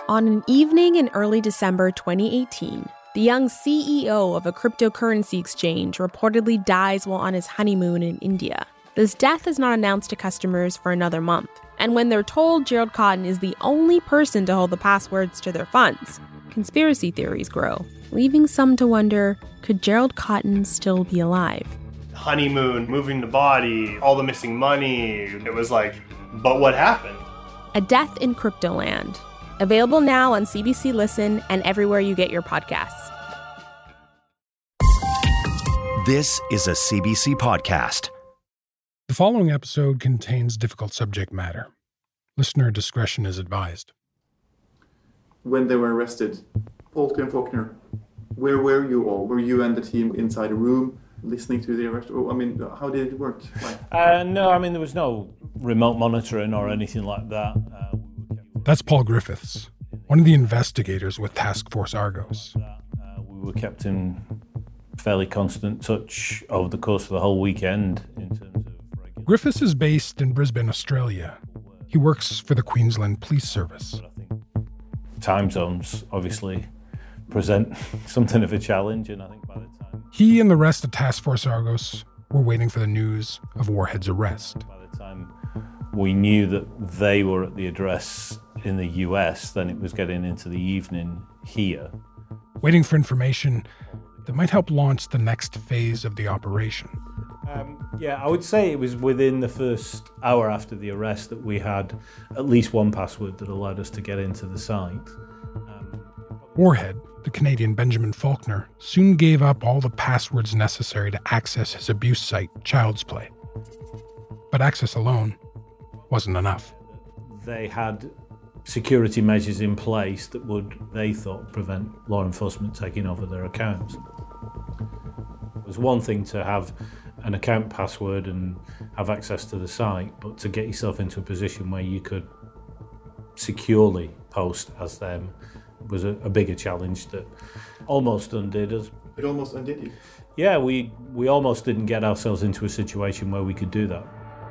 On an evening in early December 2018, the young CEO of a cryptocurrency exchange reportedly dies while on his honeymoon in India. This death is not announced to customers for another month. And when they're told Gerald Cotten is the only person to hold the passwords to their funds, conspiracy theories grow, leaving some to wonder, could Gerald Cotten still be alive? Honeymoon, moving the body, all the missing money. It was like, but what happened? A Death in Cryptoland. Available now on CBC Listen and everywhere you get your podcasts. This is a CBC podcast. The following episode contains difficult subject matter. Listener discretion is advised. When they were arrested, Polti and Faulkner, where were you all? Were you and the team inside a room listening to the arrest? I mean, how did it work? No, I mean, there was no remote monitoring or anything like that. That's Paul Griffiths, one of the investigators with Task Force Argos. We were kept in fairly constant touch over the course of the whole weekend in terms of regular... Griffiths is based in Brisbane, Australia. He works for the Queensland Police Service. I think time zones obviously present something of a challenge, and I think by the time... He and the rest of Task Force Argos were waiting for the news of Warhead's arrest. By the time we knew that they were at the address in the US, then it was getting into the evening here. Waiting for information that might help launch the next phase of the operation. I would say it was within the first hour after the arrest that we had at least one password that allowed us to get into the site. Warhead, the Canadian Benjamin Faulkner, soon gave up all the passwords necessary to access his abuse site, Child's Play. But access alone wasn't enough. They had security measures in place that would, they thought, prevent law enforcement taking over their accounts. It was one thing to have an account password and have access to the site, but to get yourself into a position where you could securely post as them was a bigger challenge that almost undid us. It almost undid you? Yeah, we almost didn't get ourselves into a situation where we could do that.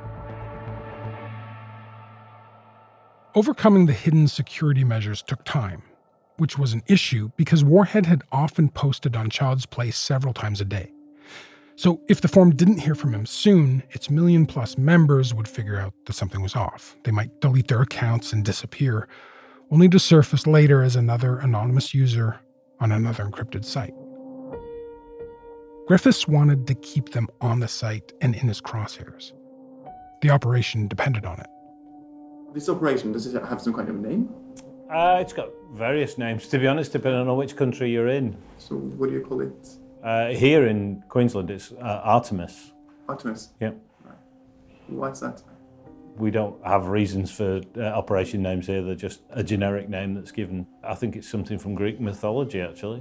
Overcoming the hidden security measures took time, which was an issue because Warhead had often posted on Child's Play several times a day. So if the forum didn't hear from him soon, its million-plus members would figure out that something was off. They might delete their accounts and disappear, only to surface later as another anonymous user on another encrypted site. Griffiths wanted to keep them on the site and in his crosshairs. The operation depended on it. This operation, does it have some kind of name? It's got various names, to be honest, depending on which country you're in. So what do you call it? Here in Queensland, it's Artemis. Artemis? Yeah. Right. Why's that? We don't have reasons for operation names here. They're just a generic name that's given. I think it's something from Greek mythology, actually.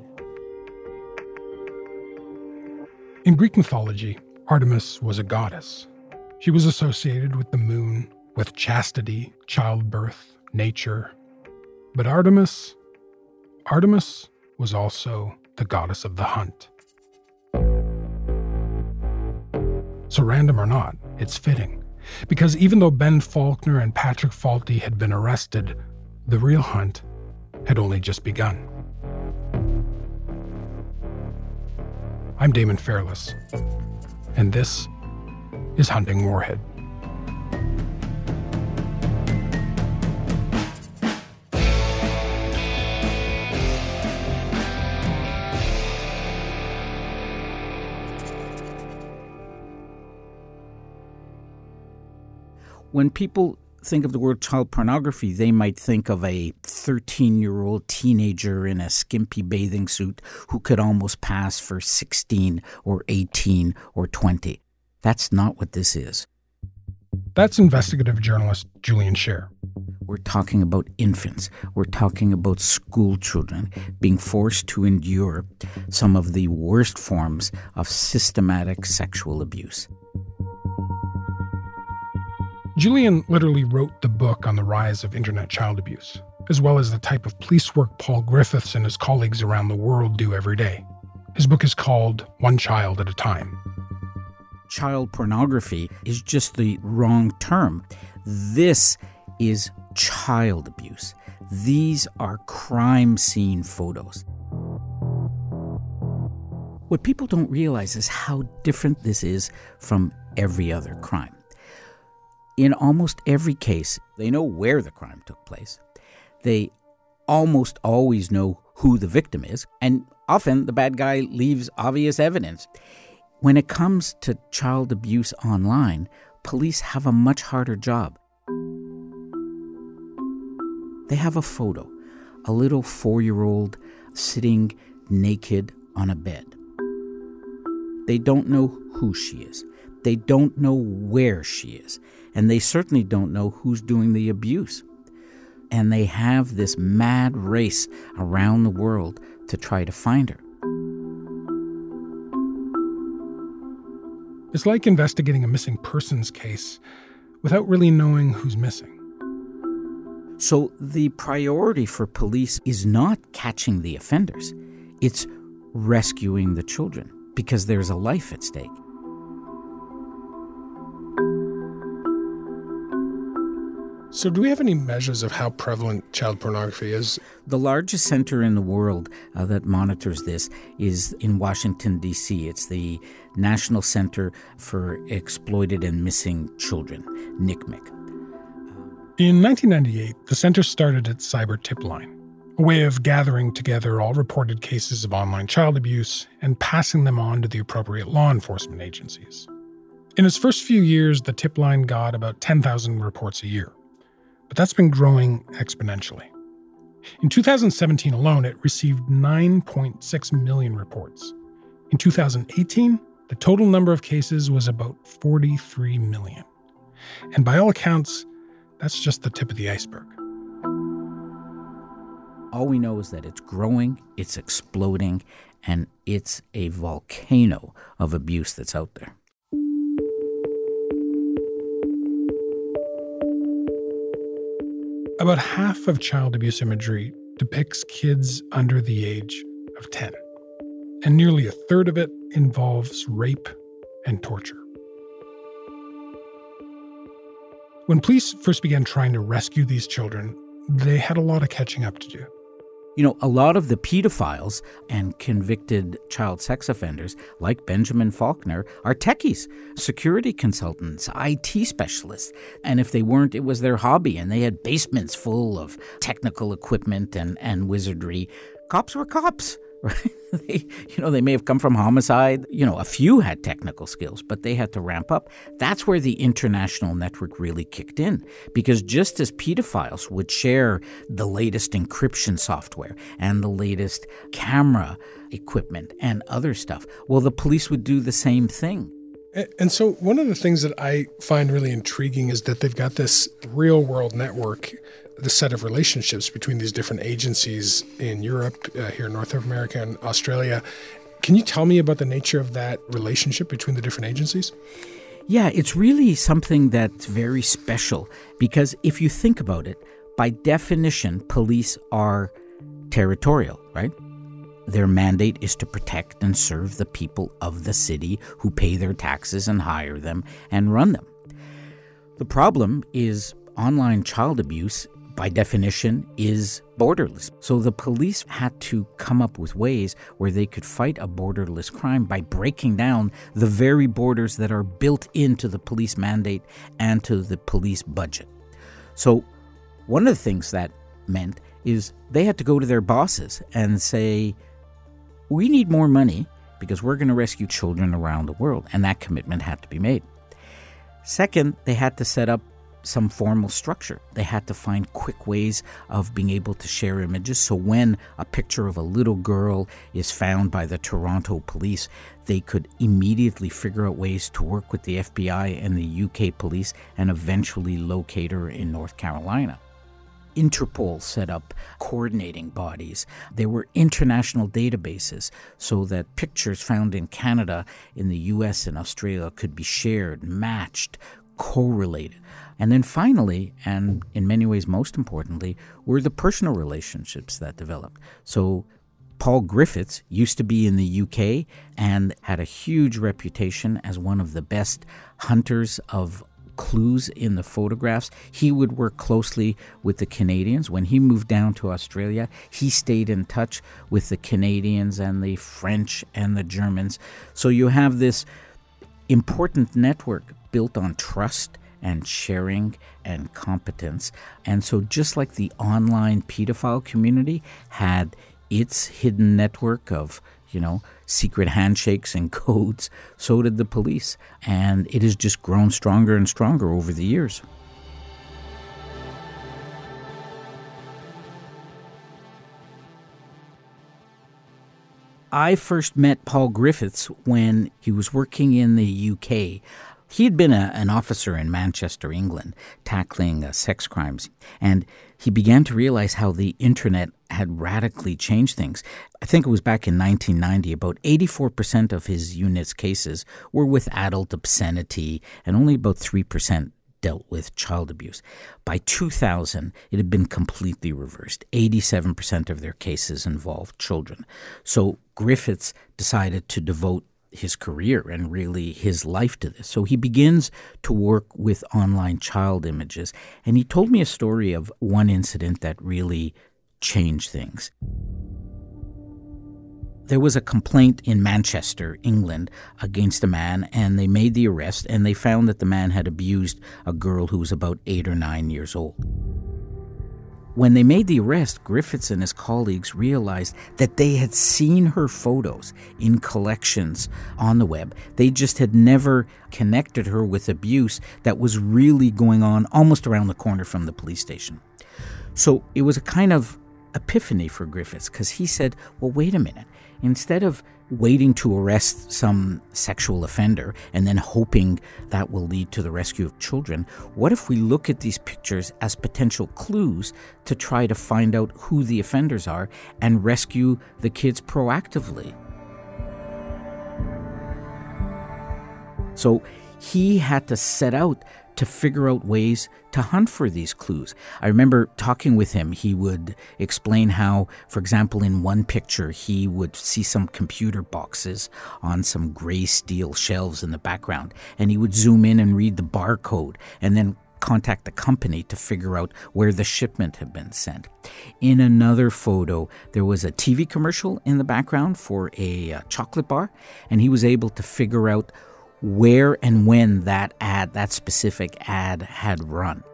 In Greek mythology, Artemis was a goddess. She was associated with the moon, with chastity, childbirth, nature. But Artemis was also the goddess of the hunt. So random or not, it's fitting. Because even though Ben Faulkner and Patrick Faulty had been arrested, the real hunt had only just begun. I'm Damon Fairless, and this is Hunting Warhead. When people think of the word child pornography, they might think of a 13-year-old teenager in a skimpy bathing suit who could almost pass for 16 or 18 or 20. That's not what this is. That's investigative journalist Julian Scher. We're talking about infants. We're talking about school children being forced to endure some of the worst forms of systematic sexual abuse. Julian literally wrote the book on the rise of internet child abuse, as well as the type of police work Paul Griffiths and his colleagues around the world do every day. His book is called One Child at a Time. Child pornography is just the wrong term. This is child abuse. These are crime scene photos. What people don't realize is how different this is from every other crime. In almost every case, they know where the crime took place. They almost always know who the victim is, and often the bad guy leaves obvious evidence. When it comes to child abuse online, police have a much harder job. They have a photo, a little 4-year-old sitting naked on a bed. They don't know who she is. They don't know where she is. And they certainly don't know who's doing the abuse. And they have this mad race around the world to try to find her. It's like investigating a missing persons case without really knowing who's missing. So the priority for police is not catching the offenders. It's rescuing the children, because there's a life at stake. So do we have any measures of how prevalent child pornography is? The largest center in the world that monitors this is in Washington, D.C. It's the National Center for Exploited and Missing Children, NCMEC. In 1998, the center started its Cyber Tip Line, a way of gathering together all reported cases of online child abuse and passing them on to the appropriate law enforcement agencies. In its first few years, the tip line got about 10,000 reports a year, but that's been growing exponentially. In 2017 alone, it received 9.6 million reports. In 2018, the total number of cases was about 43 million. And by all accounts, that's just the tip of the iceberg. All we know is that it's growing, it's exploding, and it's a volcano of abuse that's out there. About half of child abuse imagery depicts kids under the age of 10, and nearly a third of it involves rape and torture. When police first began trying to rescue these children, they had a lot of catching up to do. You know, a lot of the pedophiles and convicted child sex offenders, like Benjamin Faulkner, are techies, security consultants, IT specialists. And if they weren't, it was their hobby, and they had basements full of technical equipment and wizardry. Cops were cops, right? They may have come from homicide. A few had technical skills, but they had to ramp up. That's where the international network really kicked in, because just as pedophiles would share the latest encryption software and the latest camera equipment and other stuff, well, the police would do the same thing. And so one of the things that I find really intriguing is that they've got this real-world network, the set of relationships between these different agencies in Europe, here in North America and Australia. Can you tell me about the nature of that relationship between the different agencies? Yeah, it's really something that's very special, because if you think about it, by definition, police are territorial, right? Their mandate is to protect and serve the people of the city who pay their taxes and hire them and run them. The problem is online child abuse, by definition, is borderless. So the police had to come up with ways where they could fight a borderless crime by breaking down the very borders that are built into the police mandate and to the police budget. So one of the things that meant is they had to go to their bosses and say, we need more money because we're going to rescue children around the world. And that commitment had to be made. Second, they had to set up some formal structure. They had to find quick ways of being able to share images. So when a picture of a little girl is found by the Toronto police, they could immediately figure out ways to work with the FBI and the UK police and eventually locate her in North Carolina. Interpol set up coordinating bodies. There were international databases so that pictures found in Canada, in the US and Australia could be shared, matched, correlated. And then finally, and in many ways most importantly, were the personal relationships that developed. So Paul Griffiths used to be in the UK and had a huge reputation as one of the best hunters of clues in the photographs. He would work closely with the Canadians. When he moved down to Australia, he stayed in touch with the Canadians and the French and the Germans. So you have this important network built on trust and sharing and competence. And so just like the online pedophile community had its hidden network of, secret handshakes and codes, so did the police. And it has just grown stronger and stronger over the years. I first met Paul Griffiths when he was working in the UK. He had been an officer in Manchester, England, tackling sex crimes, and he began to realize how the internet had radically changed things. I think it was back in 1990, about 84% of his unit's cases were with adult obscenity, and only about 3% dealt with child abuse. By 2000, it had been completely reversed. 87% of their cases involved children. So Griffiths decided to devote his career and really his life to this. So he begins to work with online child images. And he told me a story of one incident that really changed things. There was a complaint in Manchester, England, against a man, and they made the arrest, and they found that the man had abused a girl who was about 8 or 9 years old. When they made the arrest, Griffiths and his colleagues realized that they had seen her photos in collections on the web. They just had never connected her with abuse that was really going on almost around the corner from the police station. So it was a kind of epiphany for Griffiths, because he said, well, wait a minute. Instead of waiting to arrest some sexual offender and then hoping that will lead to the rescue of children, what if we look at these pictures as potential clues to try to find out who the offenders are and rescue the kids proactively? So he had to set out to figure out ways to hunt for these clues. I remember talking with him. He would explain how, for example, in one picture, he would see some computer boxes on some gray steel shelves in the background, and he would zoom in and read the barcode and then contact the company to figure out where the shipment had been sent. In another photo, there was a TV commercial in the background for a chocolate bar, and he was able to figure out where and when that specific ad had run.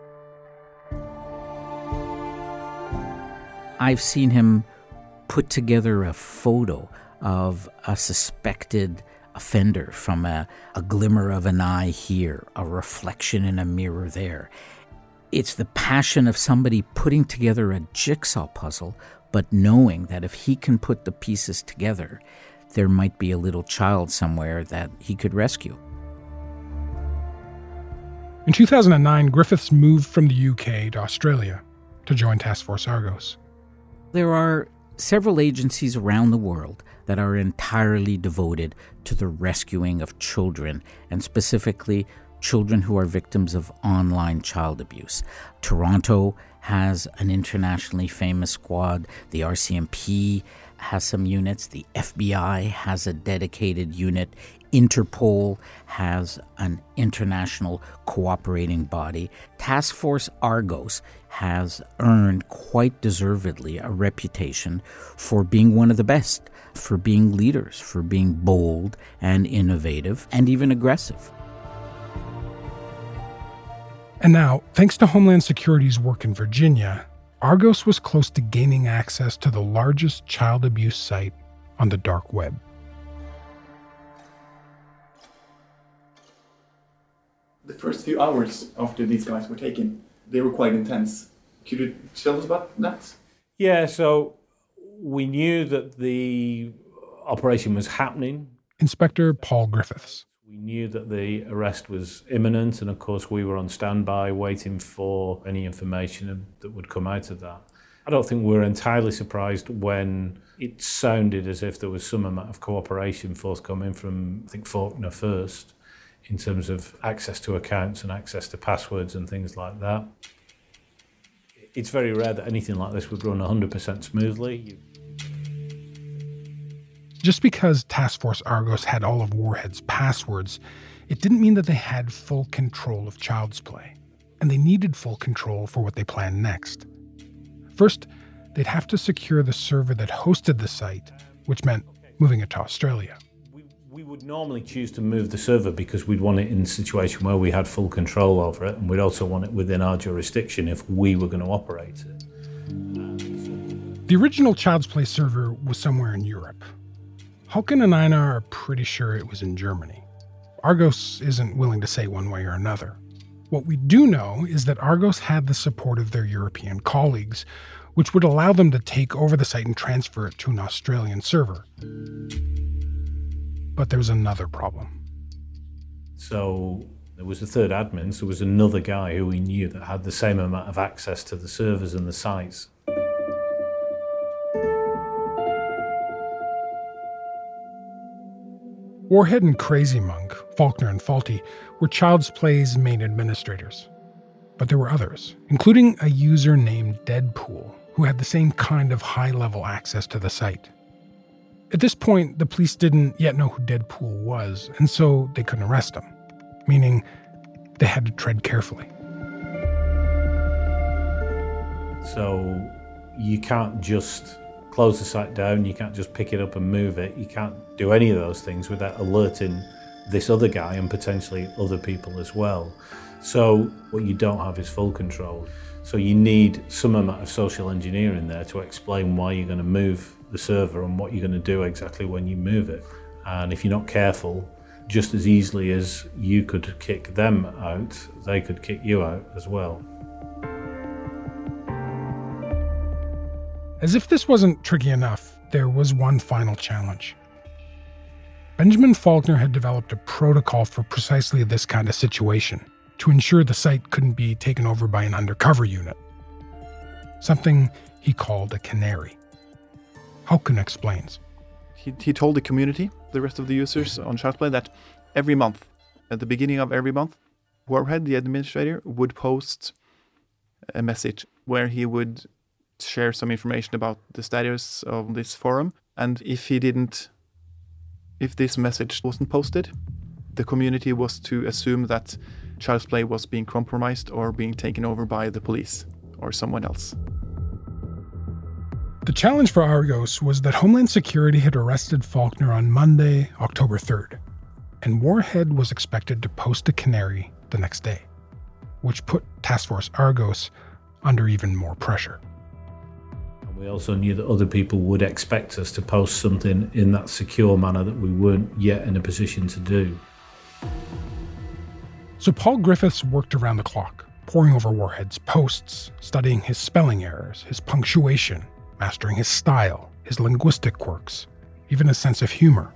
I've seen him put together a photo of a suspected offender from a glimmer of an eye here, a reflection in a mirror there. It's the passion of somebody putting together a jigsaw puzzle, but knowing that if he can put the pieces together, there might be a little child somewhere that he could rescue. In 2009, Griffiths moved from the UK to Australia to join Task Force Argos. There are several agencies around the world that are entirely devoted to the rescuing of children, and specifically children who are victims of online child abuse. Toronto has an internationally famous squad. The RCMP has some units. The FBI has a dedicated unit. Interpol has an international cooperating body. Task Force Argos has earned quite deservedly a reputation for being one of the best, for being leaders, for being bold and innovative and even aggressive. And now, thanks to Homeland Security's work in Virginia, Argos was close to gaining access to the largest child abuse site on the dark web. The first few hours after these guys were taken, they were quite intense. Could you tell us about that? Yeah, so we knew that the operation was happening. Inspector Paul Griffiths. We knew that the arrest was imminent, and of course we were on standby waiting for any information that would come out of that. I don't think we were entirely surprised when it sounded as if there was some amount of cooperation forthcoming from, I think, Faulkner first, in terms of access to accounts and access to passwords and things like that. It's very rare that anything like this would run 100% smoothly. Just because Task Force Argos had all of Warhead's passwords, it didn't mean that they had full control of Child's Play. And they needed full control for what they planned next. First, they'd have to secure the server that hosted the site, which meant moving it to Australia. We would normally choose to move the server because we'd want it in a situation where we had full control over it, and we'd also want it within our jurisdiction if we were going to operate it. The original Child's Play server was somewhere in Europe. Hulken and Einar are pretty sure it was in Germany. Argos isn't willing to say one way or another. What we do know is that Argos had the support of their European colleagues, which would allow them to take over the site and transfer it to an Australian server. But there was another problem. So there was a third admin, so there was another guy who we knew that had the same amount of access to the servers and the sites. Warhead and Crazy Monk, Faulkner and Faulty, were Child's Play's main administrators. But there were others, including a user named Deadpool, who had the same kind of high-level access to the site. At this point, the police didn't yet know who Deadpool was, and so they couldn't arrest him, meaning they had to tread carefully. So you can't just close the site down, you can't just pick it up and move it, you can't do any of those things without alerting this other guy and potentially other people as well. So what you don't have is full control. So you need some amount of social engineering there to explain why you're going to move the server and what you're going to do exactly when you move it. And if you're not careful, just as easily as you could kick them out, they could kick you out as well. As if this wasn't tricky enough, there was one final challenge. Benjamin Faulkner had developed a protocol for precisely this kind of situation, to ensure the site couldn't be taken over by an undercover unit. Something he called a canary. Hulken explains. He told the community, the rest of the users on Child's Play, that every month, at the beginning of every month, Warhead, the administrator, would post a message where he would share some information about the status of this forum. And if this message wasn't posted, the community was to assume that Child's Play was being compromised or being taken over by the police or someone else. The challenge for Argos was that Homeland Security had arrested Faulkner on Monday, October 3rd, and Warhead was expected to post a canary the next day, which put Task Force Argos under even more pressure. And we also knew that other people would expect us to post something in that secure manner that we weren't yet in a position to do. So Paul Griffiths worked around the clock, poring over Warhead's posts, studying his spelling errors, his punctuation, mastering his style, his linguistic quirks, even his sense of humor.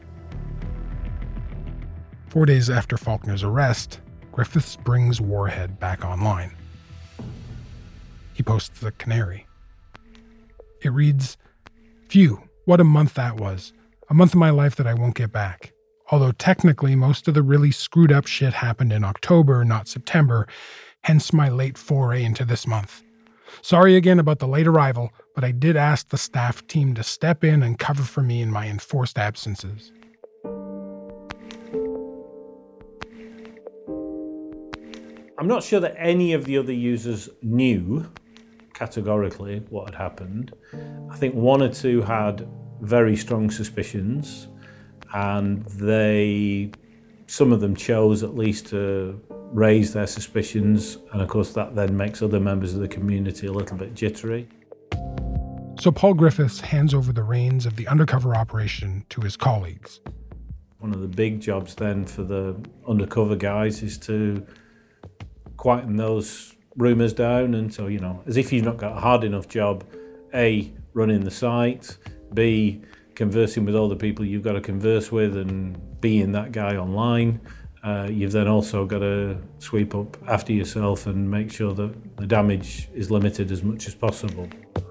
4 days after Faulkner's arrest, Griffiths brings Warhead back online. He posts the canary. It reads, "Phew, what a month that was. A month of my life that I won't get back. Although technically most of the really screwed up shit happened in October, not September, hence my late foray into this month. Sorry again about the late arrival, but I did ask the staff team to step in and cover for me in my enforced absences." I'm not sure that any of the other users knew categorically what had happened. I think one or two had very strong suspicions, and some of them chose at least to raise their suspicions, and of course that then makes other members of the community a little bit jittery. So Paul Griffiths hands over the reins of the undercover operation to his colleagues. One of the big jobs then for the undercover guys is to quieten those rumours down, and so, as if you've not got a hard enough job, A, running the site, B, conversing with all the people you've got to converse with and being that guy online, you've then also got to sweep up after yourself and make sure that the damage is limited as much as possible.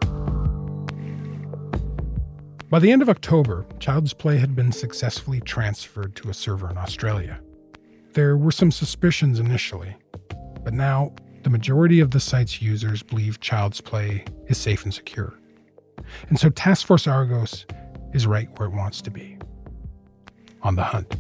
By the end of October, Child's Play had been successfully transferred to a server in Australia. There were some suspicions initially, but now the majority of the site's users believe Child's Play is safe and secure. And so Task Force Argos is right where it wants to be. On the hunt.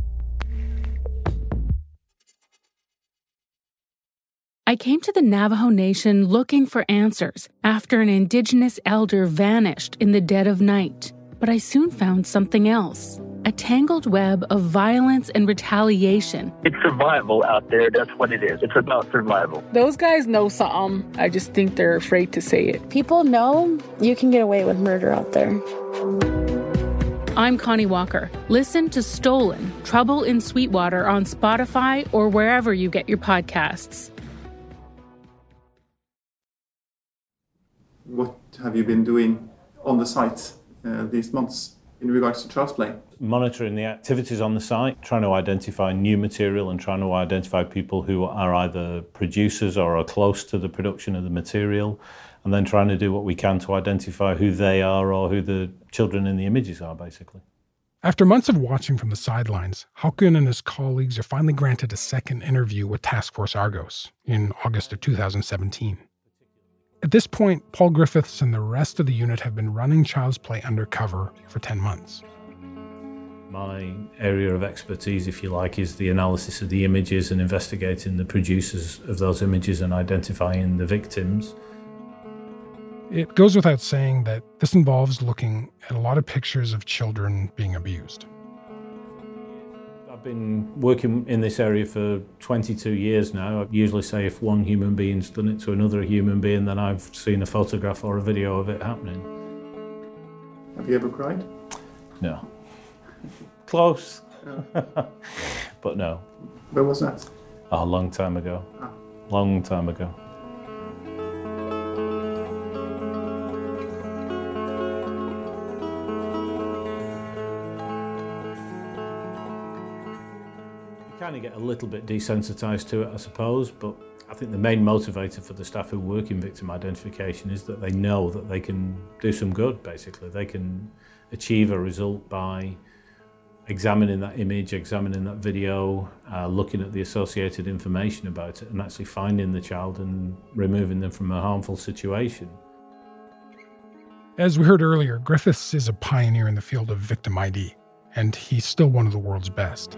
I came to the Navajo Nation looking for answers after an indigenous elder vanished in the dead of night. But I soon found something else. A tangled web of violence and retaliation. It's survival out there. That's what it is. It's about survival. Those guys know something. I just think they're afraid to say it. People know you can get away with murder out there. I'm Connie Walker. Listen to Stolen, Trouble in Sweetwater on Spotify or wherever you get your podcasts. What have you been doing on the site these months in regards to Child's Play? Monitoring the activities on the site, trying to identify new material and trying to identify people who are either producers or are close to the production of the material, and then trying to do what we can to identify who they are or who the children in the images are, basically. After months of watching from the sidelines, Håkon and his colleagues are finally granted a second interview with Task Force Argos in August of 2017. At this point, Paul Griffiths and the rest of the unit have been running Child's Play undercover for 10 months. My area of expertise, if you like, is the analysis of the images and investigating the producers of those images and identifying the victims. It goes without saying that this involves looking at a lot of pictures of children being abused. I've been working in this area for 22 years now. I usually say if one human being's done it to another human being, then I've seen a photograph or a video of it happening. Have you ever cried? No. Close. But no. Where was that? Oh, a long time ago. Long time ago. Kind of get a little bit desensitized to it, I suppose, but I think the main motivator for the staff who work in victim identification is that they know that they can do some good, basically. They can achieve a result by examining that image, examining that video, looking at the associated information about it and actually finding the child and removing them from a harmful situation. As we heard earlier, Griffiths is a pioneer in the field of victim ID, and he's still one of the world's best.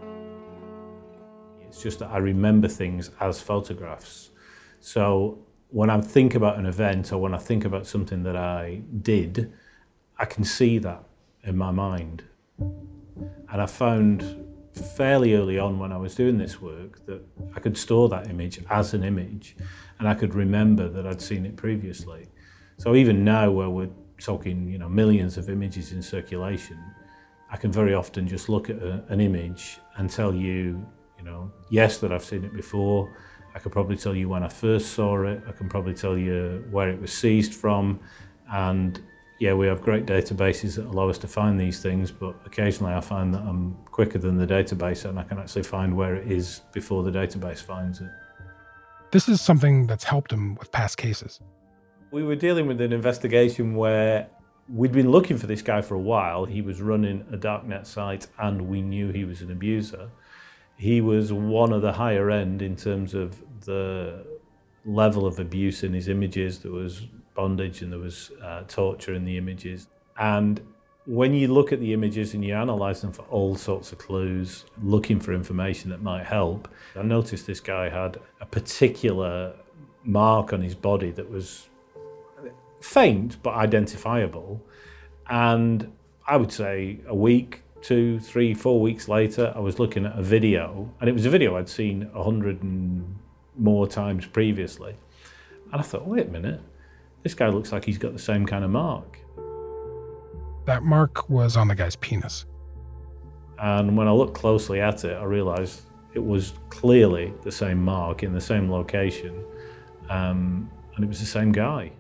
It's just that I remember things as photographs. So when I think about an event or when I think about something that I did, I can see that in my mind. And I found fairly early on when I was doing this work that I could store that image as an image and I could remember that I'd seen it previously. So even now where we're talking, millions of images in circulation, I can very often just look at an image and tell you, yes, that I've seen it before. I could probably tell you when I first saw it. I can probably tell you where it was seized from. And yeah, we have great databases that allow us to find these things, but occasionally I find that I'm quicker than the database and I can actually find where it is before the database finds it. This is something that's helped him with past cases. We were dealing with an investigation where we'd been looking for this guy for a while. He was running a darknet site and we knew he was an abuser. He was one of the higher end in terms of the level of abuse in his images. There was bondage and there was torture in the images. And when you look at the images and you analyse them for all sorts of clues, looking for information that might help, I noticed this guy had a particular mark on his body that was faint but identifiable. And I would say a week, 2, 3, 4 weeks later, I was looking at a video, and it was a video I'd seen 100 and more times previously. And I thought, wait a minute, this guy looks like he's got the same kind of mark. That mark was on the guy's penis. And when I looked closely at it, I realized it was clearly the same mark in the same location, and it was the same guy.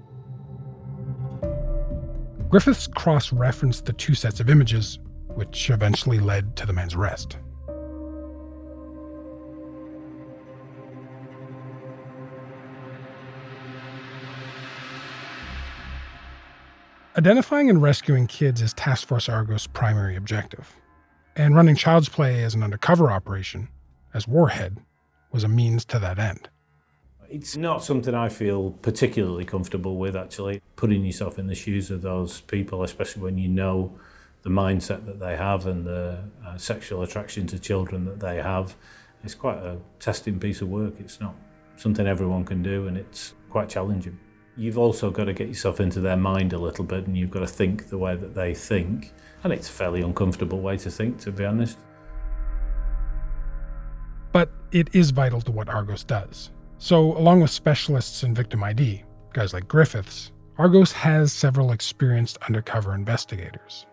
Griffiths cross-referenced the two sets of images, which eventually led to the man's arrest. Identifying and rescuing kids is Task Force Argos' primary objective, and running Child's Play as an undercover operation, as Warhead, was a means to that end. It's not something I feel particularly comfortable with, actually. Putting yourself in the shoes of those people, especially when you know the mindset that they have and the sexual attraction to children that they have, it's quite a testing piece of work. It's not something everyone can do, and it's quite challenging. You've also got to get yourself into their mind a little bit, and you've got to think the way that they think. And it's a fairly uncomfortable way to think, to be honest. But it is vital to what Argos does. So, along with specialists in victim ID, guys like Griffiths, Argos has several experienced undercover investigators.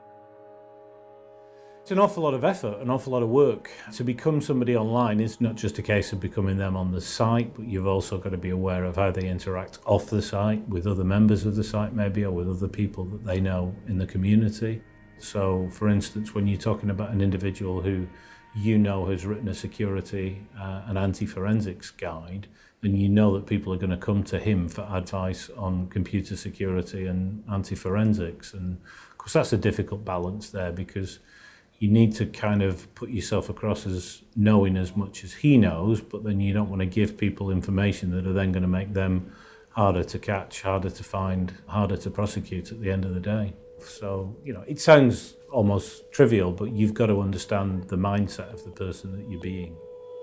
It's an awful lot of effort, an awful lot of work. To become somebody online is not just a case of becoming them on the site, but you've also got to be aware of how they interact off the site, with other members of the site maybe, or with other people that they know in the community. So, for instance, when you're talking about an individual who you know has written a security and anti-forensics guide, then you know that people are going to come to him for advice on computer security and anti-forensics. And of course that's a difficult balance there, because you need to kind of put yourself across as knowing as much as he knows, but then you don't want to give people information that are then going to make them harder to catch, harder to find, harder to prosecute at the end of the day. So, it sounds almost trivial, but you've got to understand the mindset of the person that you're being.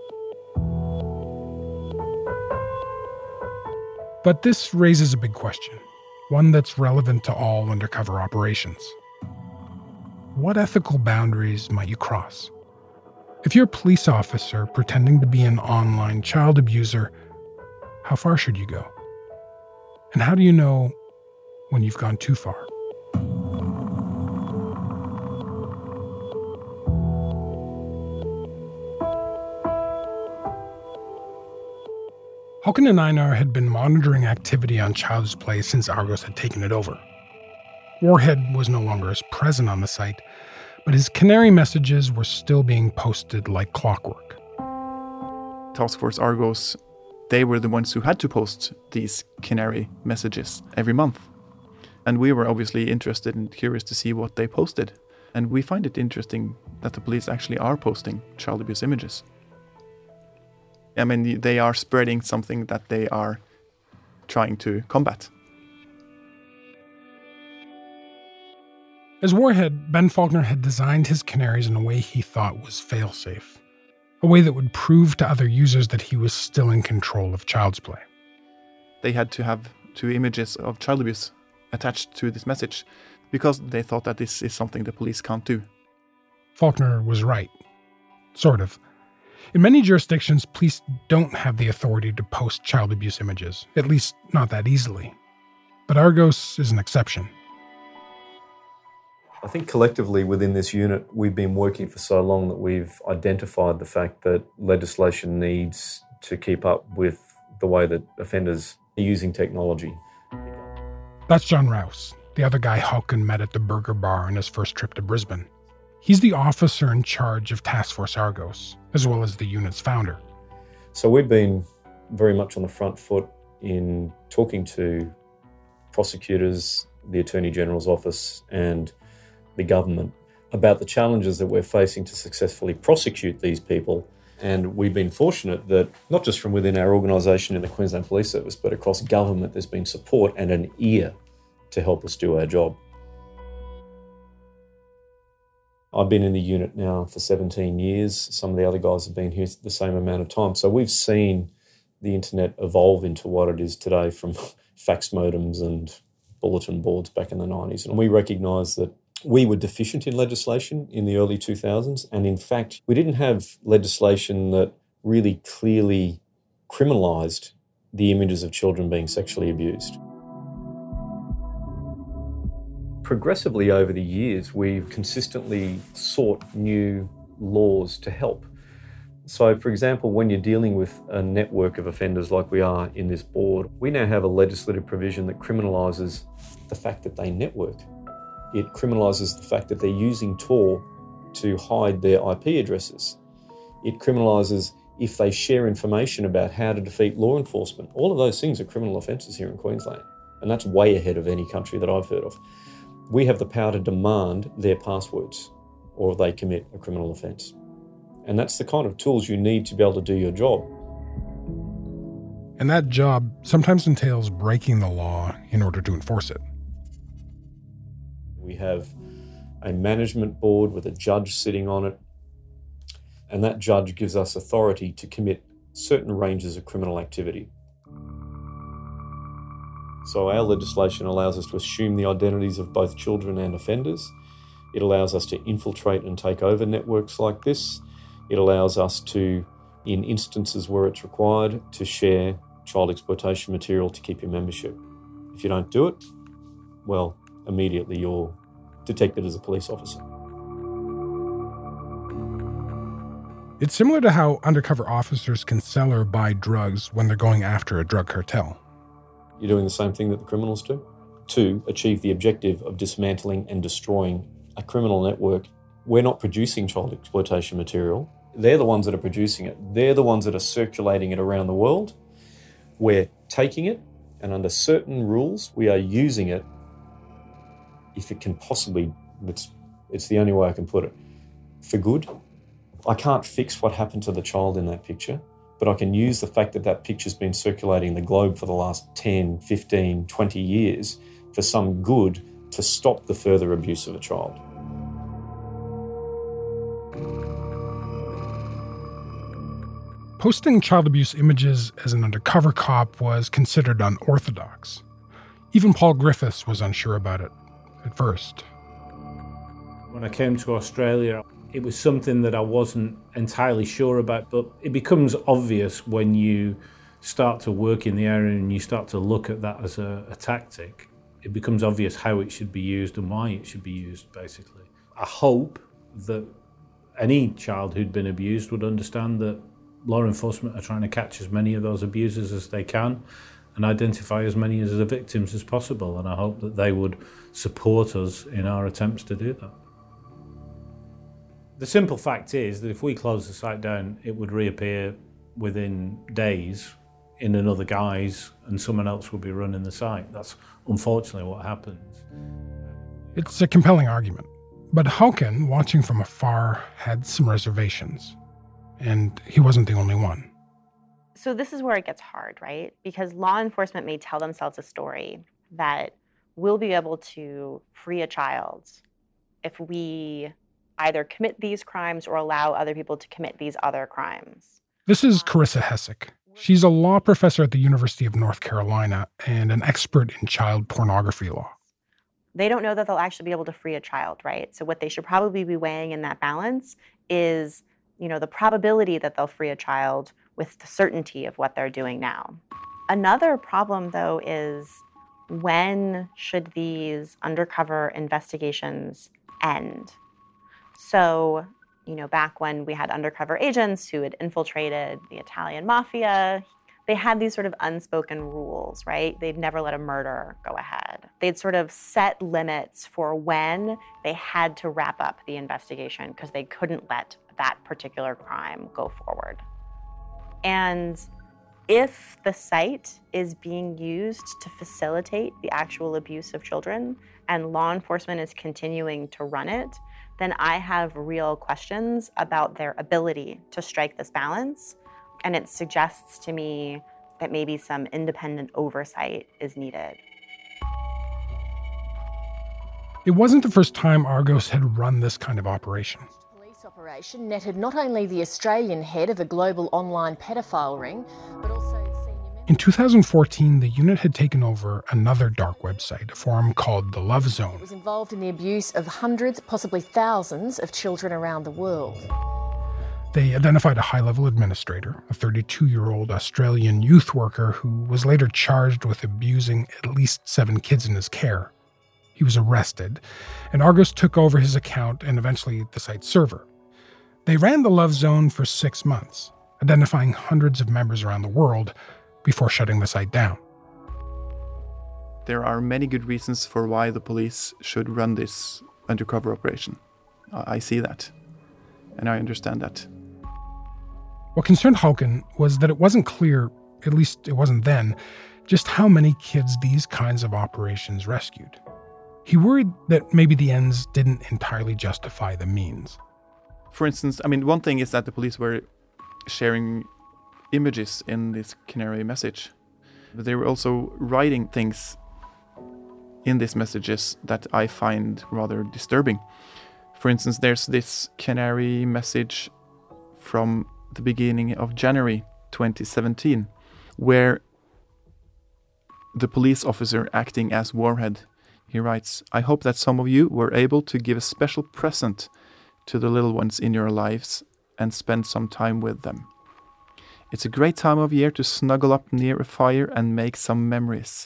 But this raises a big question, one that's relevant to all undercover operations. What ethical boundaries might you cross? If you're a police officer pretending to be an online child abuser, how far should you go? And how do you know when you've gone too far? Håkon and Einar had been monitoring activity on Child's Play since Argos had taken it over. Warhead was no longer as present on the site, but his canary messages were still being posted like clockwork. Task Force Argos, they were the ones who had to post these canary messages every month. And we were obviously interested and curious to see what they posted. And we find it interesting that the police actually are posting child abuse images. I mean, they are spreading something that they are trying to combat. As Warhead, Ben Faulkner had designed his canaries in a way he thought was fail-safe. A way that would prove to other users that he was still in control of Child's Play. They had to have 2 images of child abuse attached to this message, because they thought that this is something the police can't do. Faulkner was right. Sort of. In many jurisdictions, police don't have the authority to post child abuse images, at least not that easily. But Argos is an exception. I think collectively within this unit, we've been working for so long that we've identified the fact that legislation needs to keep up with the way that offenders are using technology. That's John Rouse, the other guy Håkon met at the Burger Bar on his first trip to Brisbane. He's the officer in charge of Task Force Argos, as well as the unit's founder. So we've been very much on the front foot in talking to prosecutors, the Attorney General's office, and the government about the challenges that we're facing to successfully prosecute these people. And we've been fortunate that not just from within our organisation in the Queensland Police Service, but across government, there's been support and an ear to help us do our job. I've been in the unit now for 17 years. Some of the other guys have been here the same amount of time. So we've seen the internet evolve into what it is today, from fax modems and bulletin boards back in the 90s. And we recognise that we were deficient in legislation in the early 2000s. And in fact, we didn't have legislation that really clearly criminalised the images of children being sexually abused. Progressively over the years, we've consistently sought new laws to help. So, for example, when you're dealing with a network of offenders like we are in this board, we now have a legislative provision that criminalises the fact that they network. It criminalises the fact that they're using Tor to hide their IP addresses. It criminalises if they share information about how to defeat law enforcement. All of those things are criminal offences here in Queensland, and that's way ahead of any country that I've heard of. We have the power to demand their passwords, or they commit a criminal offence. And that's the kind of tools you need to be able to do your job. And that job sometimes entails breaking the law in order to enforce it. We have a management board with a judge sitting on it, and that judge gives us authority to commit certain ranges of criminal activity. So our legislation allows us to assume the identities of both children and offenders. It allows us to infiltrate and take over networks like this. It allows us to, in instances where it's required, to share child exploitation material to keep your membership. If you don't do it, well, immediately you're detected as a police officer. It's similar to how undercover officers can sell or buy drugs when they're going after a drug cartel. You're doing the same thing that the criminals do to achieve the objective of dismantling and destroying a criminal network. We're not producing child exploitation material. They're the ones that are producing it. They're the ones that are circulating it around the world. We're taking it, and under certain rules, we are using it if it can possibly, it's the only way I can put it, for good. I can't fix what happened to the child in that picture, but I can use the fact that that picture's been circulating the globe for the last 10, 15, 20 years for some good to stop the further abuse of a child. Posting child abuse images as an undercover cop was considered unorthodox. Even Paul Griffiths was unsure about it at first. When I came to Australia, it was something that I wasn't entirely sure about, but it becomes obvious when you start to work in the area and you start to look at that as a tactic. It becomes obvious how it should be used and why it should be used, basically. I hope that any child who'd been abused would understand that law enforcement are trying to catch as many of those abusers as they can and identify as many of the victims as possible, and I hope that they would support us in our attempts to do that. The simple fact is that if we close the site down, it would reappear within days in another guise and someone else would be running the site. That's unfortunately what happens. It's a compelling argument, but Hauken, watching from afar, had some reservations. And he wasn't the only one. So this is where it gets hard, right? Because law enforcement may tell themselves a story that we'll be able to free a child if we either commit these crimes or allow other people to commit these other crimes. This is Carissa Hessick. She's a law professor at the University of North Carolina and an expert in child pornography law. They don't know that they'll actually be able to free a child, right? So what they should probably be weighing in that balance is, the probability that they'll free a child with the certainty of what they're doing now. Another problem, though, is when should these undercover investigations end? So, back when we had undercover agents who had infiltrated the Italian mafia, they had these sort of unspoken rules, right? They'd never let a murder go ahead. They'd sort of set limits for when they had to wrap up the investigation because they couldn't let that particular crime go forward. And if the site is being used to facilitate the actual abuse of children and law enforcement is continuing to run it, then I have real questions about their ability to strike this balance. And it suggests to me that maybe some independent oversight is needed. It wasn't the first time Argos had run this kind of operation. Police operation netted not only the Australian head of a global online pedophile ring, but also senior... In 2014, the unit had taken over another dark website, a forum called The Love Zone. It was involved in the abuse of hundreds, possibly thousands, of children around the world. They identified a high-level administrator, a 32-year-old Australian youth worker who was later charged with abusing at least 7 kids in his care. He was arrested, and Argos took over his account and eventually the site's server. They ran the Love Zone for 6 months, identifying hundreds of members around the world before shutting the site down. There are many good reasons for why the police should run this undercover operation. I see that, and I understand that. What concerned Hauken was that it wasn't clear, at least it wasn't then, just how many kids these kinds of operations rescued. He worried that maybe the ends didn't entirely justify the means. For instance, one thing is that the police were sharing images in this canary message. But they were also writing things in these messages that I find rather disturbing. For instance, there's this canary message from the beginning of January 2017, where the police officer acting as Warhead, he writes, "I hope that some of you were able to give a special present to the little ones in your lives and spend some time with them. It's a great time of year to snuggle up near a fire and make some memories."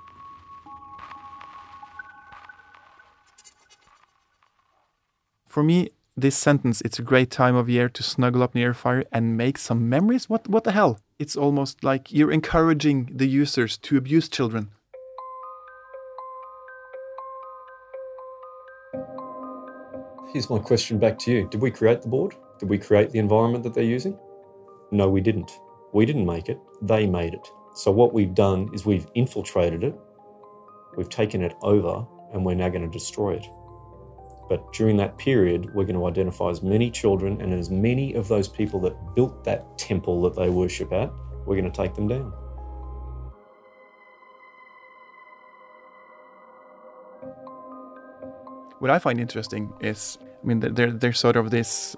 For me, this sentence, "it's a great time of year to snuggle up near a fire and make some memories," what the hell? It's almost like you're encouraging the users to abuse children. Here's my question back to you. Did we create the board? Did we create the environment that they're using? No, we didn't. We didn't make it. They made it. So what we've done is we've infiltrated it, we've taken it over, and we're now going to destroy it. But during that period, we're going to identify as many children and as many of those people that built that temple that they worship at, we're going to take them down. What I find interesting is, I mean, there's sort of this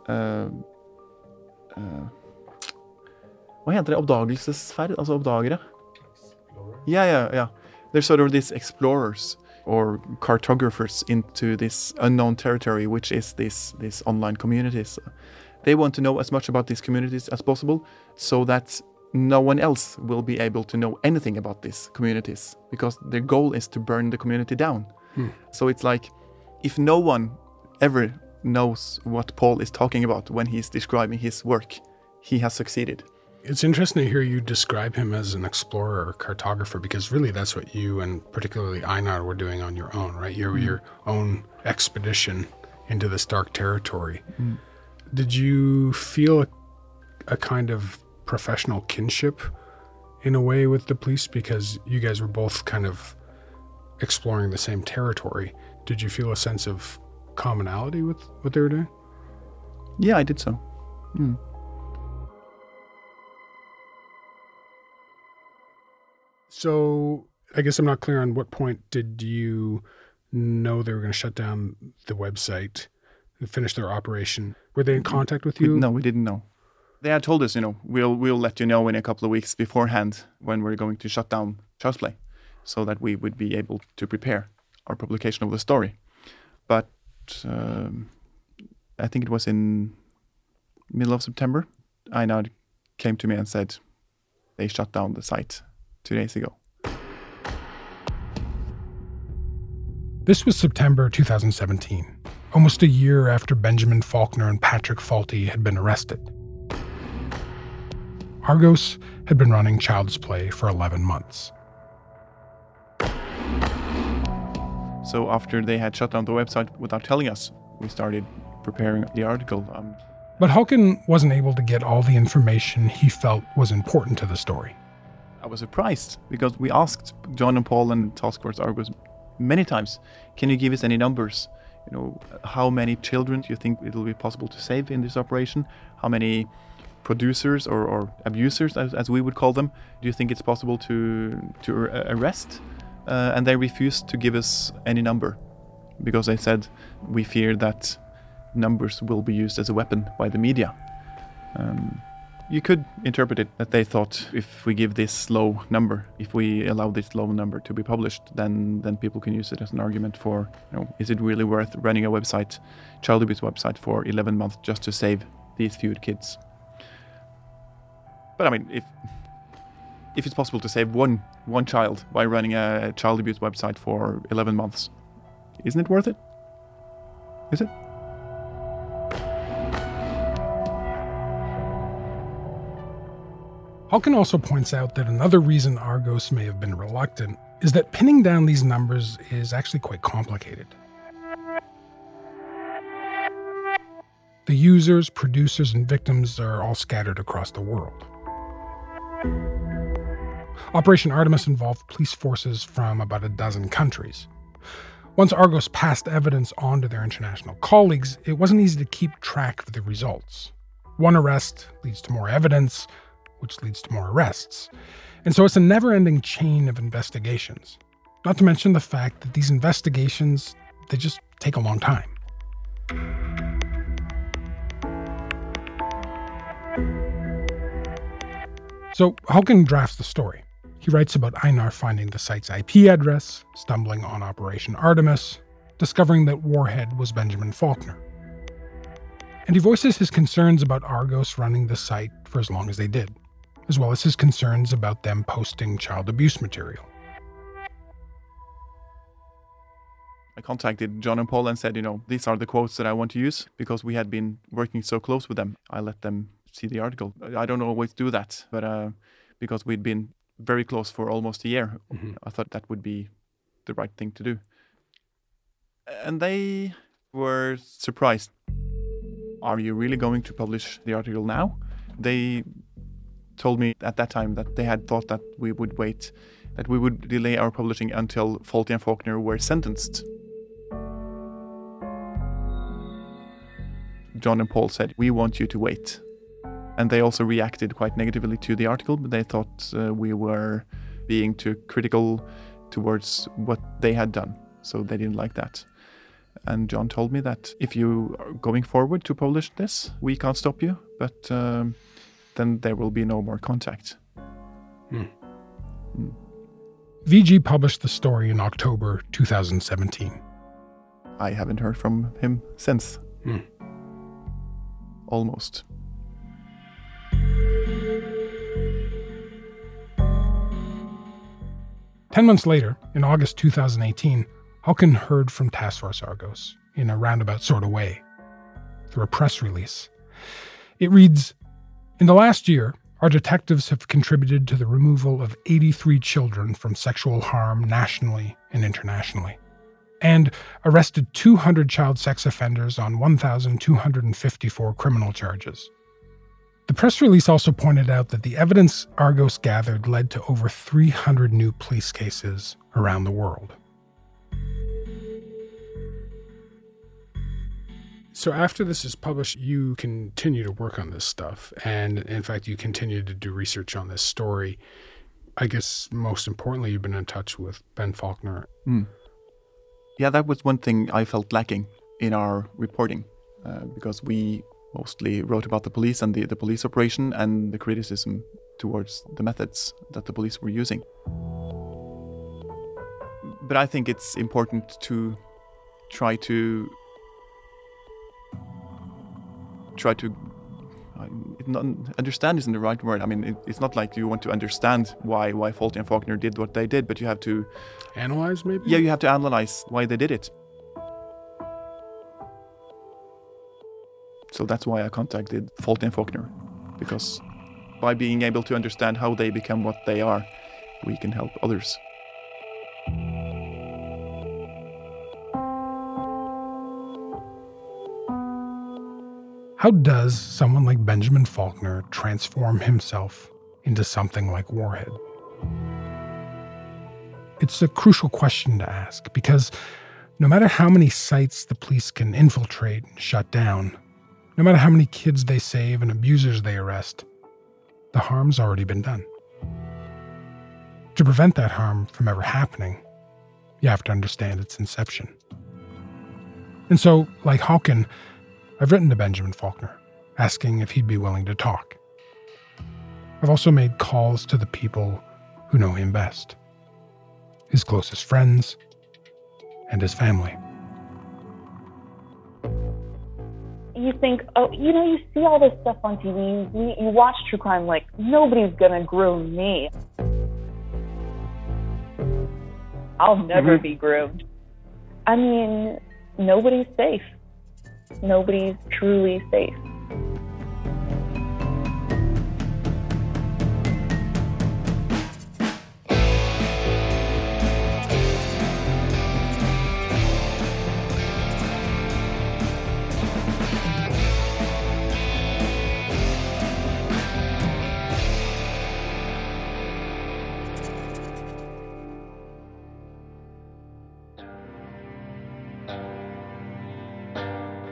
Hva heter det? Oppdagelsesferd? Altså oppdagere? Yeah. There's sort of these explorers or cartographers into this unknown territory, which is this online communities. They want to know as much about these communities as possible so that no one else will be able to know anything about these communities, because their goal is to burn the community down. So it's like, if no one ever knows what Paul is talking about when he's describing his work, he has succeeded. It's interesting to hear you describe him as an explorer or cartographer, because really that's what you and particularly Einar were doing on your own, right? Your own expedition into this dark territory. Did you feel a kind of professional kinship in a way with the police, because you guys were both kind of exploring the same territory? Did you feel a sense of commonality with what they were doing? Yeah, I did so. So I guess I'm not clear on what point did you know they were going to shut down the website and finish their operation? Were they in contact with you? No, we didn't know. They had told us, we'll let you know in a couple of weeks beforehand when we're going to shut down Child's Play, so that we would be able to prepare our publication of the story. But I think it was in middle of September, Einar came to me and said they shut down the site 2 days ago. This was September 2017, almost a year after Benjamin Faulkner and Patrick Faulty had been arrested. Argos had been running Child's Play for 11 months. So after they had shut down the website without telling us, we started preparing the article. But Håkan wasn't able to get all the information he felt was important to the story. I was surprised because we asked John and Paul and Task Force Argos many times, can you give us any numbers? How many children do you think it will be possible to save in this operation? How many producers or abusers, as we would call them, do you think it's possible to arrest? And they refused to give us any number because they said, we fear that numbers will be used as a weapon by the media. You could interpret it that they thought, if we give this low number, if we allow this low number to be published, then people can use it as an argument for, is it really worth running a website, child abuse website, for 11 months just to save these few kids? But I mean, if it's possible to save one child by running a child abuse website for 11 months, isn't it worth it? Is it? Håkan also points out that another reason Argos may have been reluctant is that pinning down these numbers is actually quite complicated. The users, producers, and victims are all scattered across the world. Operation Artemis involved police forces from about a dozen countries. Once Argos passed evidence on to their international colleagues, it wasn't easy to keep track of the results. One arrest leads to more evidence, which leads to more arrests. And so it's a never-ending chain of investigations. Not to mention the fact that these investigations, they just take a long time. So Hauken drafts the story. He writes about Einar finding the site's IP address, stumbling on Operation Artemis, discovering that Warhead was Benjamin Faulkner. And he voices his concerns about Argos running the site for as long as they did, as well as his concerns about them posting child abuse material. I contacted John and Paul and said, these are the quotes that I want to use because we had been working so close with them. I let them see the article. I don't always do that, but because we'd been very close for almost a year, I thought that would be the right thing to do. And they were surprised. Are you really going to publish the article now? They told me at that time that they had thought that we would wait, that we would delay our publishing until Fawlty and Faulkner were sentenced. John and Paul said, we want you to wait. And they also reacted quite negatively to the article, but they thought we were being too critical towards what they had done. So they didn't like that. And John told me that if you are going forward to publish this, we can't stop you, but then there will be no more contact. VG published the story in October 2017. I haven't heard from him since. Almost. Ten months later, in August 2018, Hauken heard from Task Force Argos in a roundabout sort of way, through a press release. It reads, "In the last year, our detectives have contributed to the removal of 83 children from sexual harm nationally and internationally, and arrested 200 child sex offenders on 1,254 criminal charges." The press release also pointed out that the evidence Argos gathered led to over 300 new police cases around the world. So after this is published, you continue to work on this stuff. And in fact, you continue to do research on this story. I guess most importantly, you've been in touch with Ben Faulkner. Yeah, that was one thing I felt lacking in our reporting because we mostly wrote about the police and the police operation and the criticism towards the methods that the police were using. But I think it's important to try to understand isn't the right word. I mean, it's not like you want to understand why Fawlty and Faulkner did what they did, but you have to analyze, maybe? Yeah, you have to analyze why they did it. So that's why I contacted Fawlty and Faulkner, because by being able to understand how they become what they are, we can help others. How does someone like Benjamin Faulkner transform himself into something like Warhead? It's a crucial question to ask, because no matter how many sites the police can infiltrate and shut down, no matter how many kids they save and abusers they arrest, the harm's already been done. To prevent that harm from ever happening, you have to understand its inception. And so, like Hauken, I've written to Benjamin Faulkner, asking if he'd be willing to talk. I've also made calls to the people who know him best, his closest friends, and his family. You think, you see all this stuff on TV, you watch true crime, like, nobody's gonna groom me. I'll never be groomed. I mean, nobody's safe. Nobody's truly safe.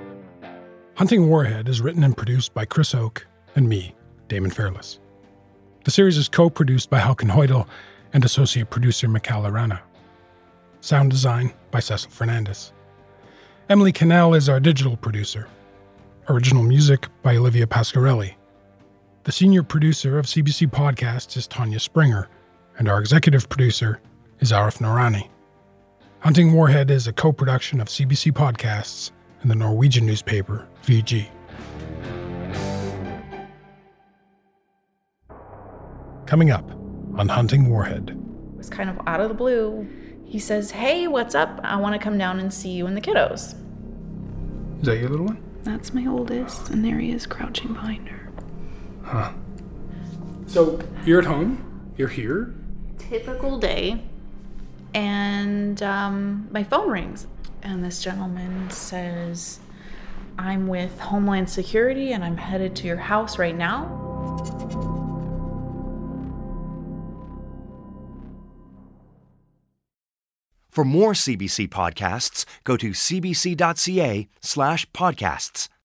Hunting Warhead is written and produced by Chris Oke and me, Damon Fairless. The series is co-produced by Halkin Hoydel and associate producer Michaela Rana. Sound design by Cecil Fernandez. Emily Cannell is our digital producer. Original music by Olivia Pasquarelli. The senior producer of CBC Podcasts is Tanya Springer, and our executive producer is Arif Noorani. Hunting Warhead is a co-production of CBC Podcasts and the Norwegian newspaper VG. Coming up on Hunting Warhead. It was kind of out of the blue. He says, "Hey, what's up? I want to come down and see you and the kiddos." Is that your little one? That's my oldest, and there he is crouching behind her. Huh. So you're at home, you're here. Typical day, and my phone rings, and this gentleman says, "I'm with Homeland Security, and I'm headed to your house right now." For more CBC podcasts, go to cbc.ca/podcasts.